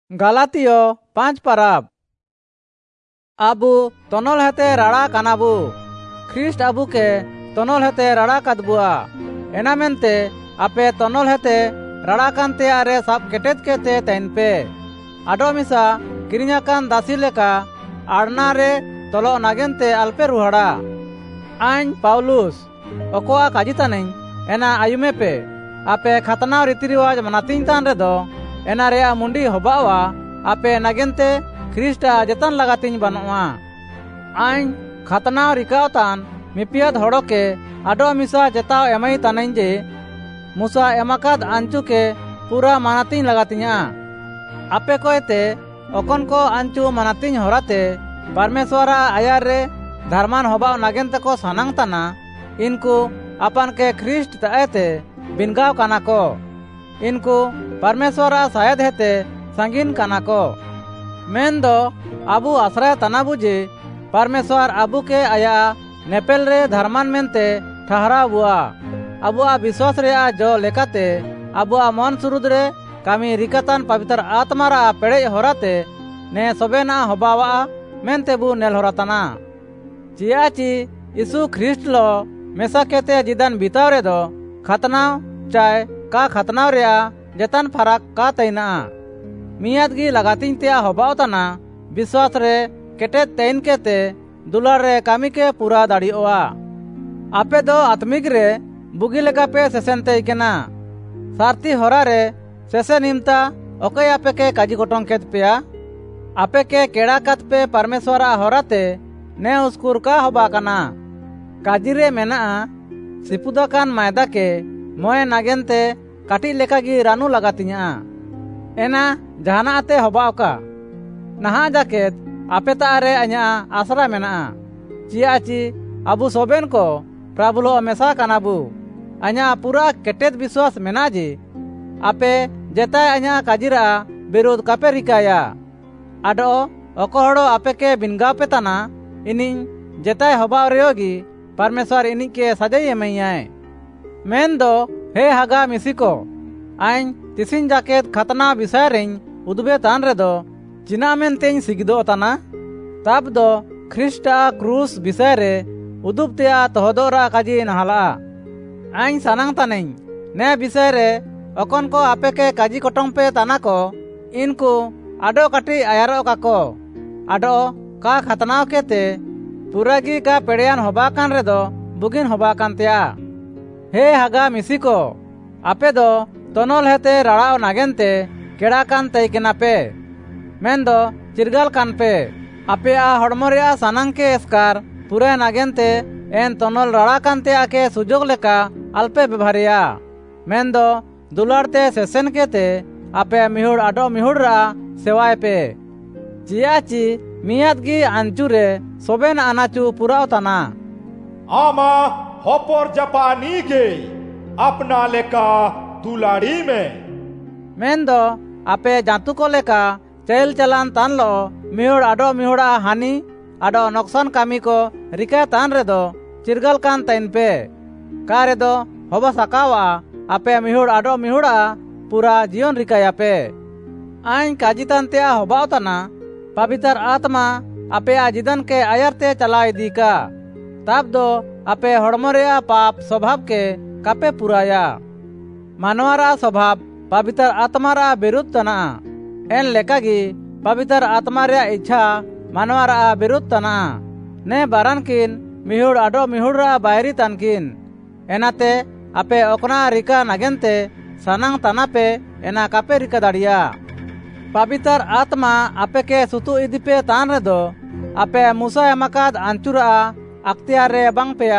गलातियो 5 परब आबू तनल हेते राड़ा कानाबू ख्रिस्ट आबू के तनल हेते राड़ा कदबुआ एना मेनते आपे तनल हेते राड़ा कानते आरे साब केटेद केते तैन पे आडो मिसा किरिኛकान दासी लेका आड़ना रे तलो नागेनते अल्पे रुहाड़ा आइन पाउलुस ओकोआ काजितानी एना आयुमे पे आपे खतना रीति रिवाज मनातीन तान रे दो एना रे मुंडी होबावा आपे नागेनते ख्रिस्टा जतन लगातीन बनोआ आइन खतना रिकावतान मिपियाद हड़ोके आडो मिसा जताव एमई तानई जे मुसा एमाकाद आंचू के पूरा मानातीन लगातीना आपे कोयते ओकन को आंचू मानातीन होराते परमेश्वरा आयार रे धर्मान होबाव नागेनते को सनांग ताना इनको अपन के ख्रिस्ट ताएते बिनगाव काना को इनको परमेश्वरा शायद हेते संगीन काना को मेन दो आबू आश्रय तनाबू जे परमेश्वर आबू के आया नेपेल रे धर्मान मेनते ठहरा बुआ आबुआ विश्वास रे जो लेकाते आबुआ मन सुरुद रे कामी रिकातान पवित्र आत्मा रा पेड़े होराते ने सबेना होबावा मेनते बू नेल होराताना चियाची यीशु ख्रिस्ट लो मेसा केते जिदान बिताव रे दो खतनाव चाय का खतनाव रे जतन फरक का तैना मियाद गी लगातीन ते होबावताना विश्वास रे केटे तैन केते दुलार रे कामी के पूरा दाड़ीओआ आपे दो आत्मिक रे बुगी लेका पे सेसेनते केना सारती होरा रे सेसे निमता ओके आपे के काजी गोटोंग केत पेया आपे के केड़ा कत पे परमेश्वरा होराते ने उसकुर का होबा कना काजी रे मेना सिपुदाकान मायदा के मोए नागेनते काटी लेका गी रानू लगातिया एना जहाना आते होबाव का नहा जाकेत आपे तारे अ냐 आसरा मेना चियाची अबू सोबेन को प्रभुलो हमेशा कानाबू अ냐 पूरा केटेद विश्वास मेना जी आपे जेताय अ냐 काजिरा विरोध कापे रिकाया आडो ओकोहड़ो आपे के बिनगाव पे तना इनिंग जेताय होबाव रेयोगी परमेश्वर इनिंग के सजाई एमैयाय मेन दो हे हागा मिसिको आइन तिसिन जाकेत खतना विषय रें उदबे तान रे दो चिना मेनतें सिगदो ताना तब दो ख्रिस्टा क्रूस विषय रे उदुबतेया तहदोरा काजी नहाला आइन सनांग तानें ने विषय रे ओकन को आपे के काजी कोटोंग पे ताना को इनको आडो काटी आयारो काको आडो का खतनाव केते पुरागी का पेड़ियान होबा कान रे दो बुगिन होबा कानतेया हे हागा मिसिको आपे दो तनल हेते राड़ाव नागेनते केड़ा कान तई केना पे मेन दो चिरगल कान पे आपे आ हड़मो रे सनांग के एस्कार पूरे नागेनते एन तनल राड़ा कानते आके सुजोग लेका अल्पे बेभारिया मेन दो दुलारते सेसेन केते आपे मिहुड़ आडो मिहुड़ रा सेवाय पे चियाची मियाद गी आंचुरे सोबेन आनाचू पुराव तना आमा होपर जापानी गे अपना लेका दुलाड़ी में मेन दो आपे जातु को लेका चल चलान तान लो मिहुड़ आडो मिहुड़ा हानि आडो नक्सान कामी को रिका तान रे दो चिरगल कान तैन पे का रे दो होबा सकावा आपे मिहुड़ आडो मिहुड़ा पूरा जीवन रिकाया पे आइन काजितान ते होबाव तना पवित्र आत्मा आपे आजिदन के आयरते चलाई दी का तब दो आपे हड़मो रे पाप स्वभाव के कापे पुराया मानवारा स्वभाव पवित्र आत्मा रा विरुद्ध तना एन लेकागी पवित्र आत्मा रे इच्छा मानवारा विरुद्ध तना ने बारन किन मिहुड़ आडो मिहुड़ रा बायरी तनकिन एनाते आपे ओकना रिका नागेनते सनांग तना पे एना कापे रिका दाड़िया पवित्र आत्मा आपे के सुतु इदी पे तान रे दो आपे मूसा एमाकाद आंचुरा अख्तियार रे बांग पेया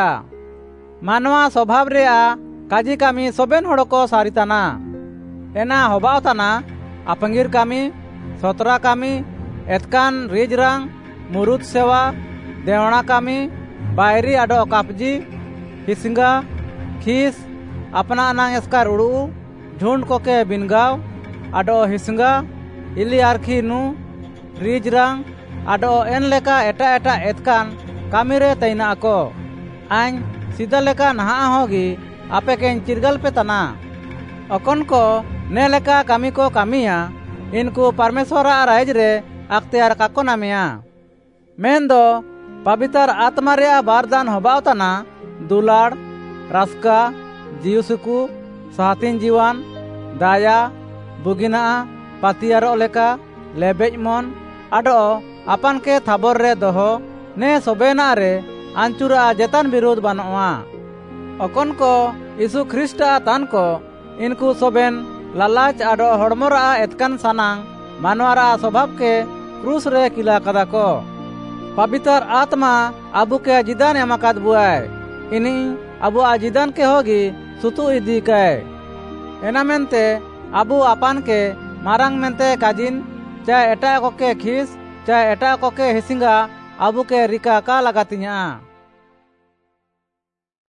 मानवा स्वभाव रे काजी कामी सोबेन हड़ को सारिताना एना होबाव ताना अपंगीर कामी सतरा कामी एतकान रिजरांग मुरुद सेवा देवणा कामी बायरी आडो कापजी हिसिंगा खीस अपना अनांग एस्कार उड़ू झुंड कोके बिनगाव आडो हिसिंगा इली आरखी नु रिजरांग आडो एन लेका एटा एटा एतकान कामी रे तैना को आइन सीधा लेका नहा होगी आपे के चिरगल पे तना अकन को ने लेका कामी को कामिया इनको परमेश्वर राज रे अख्तियार काको नामिया मेन दो पवित्र आत्मा रे बारदान हबाव तना दुलाड़ रास्का जीवसुकु साहतीन जीवन दाया बुगिना पातियारो लेका लेबेज मन आडो अपन के थाबर रे दोहो ने सोबेना रे आंचुरा जेतान विरोध बानोआ अकन को यीशु ख्रिस्टा तान को इनको सोबेन लालाच आडो हड़मोरा एतकान सानांग मानवारा स्वभाव के क्रूस रे किला कदा को पवित्र आत्मा अबू के जिदान एमाकाद बुआय इनी अबू आजिदान के होगी सुतु इदी के एना मेनते अबू अपन के मारांग मेनते काजिन चाहे एटा को के खीस चाहे एटा को के हिसिंगा अबू के रिका का लगातिया।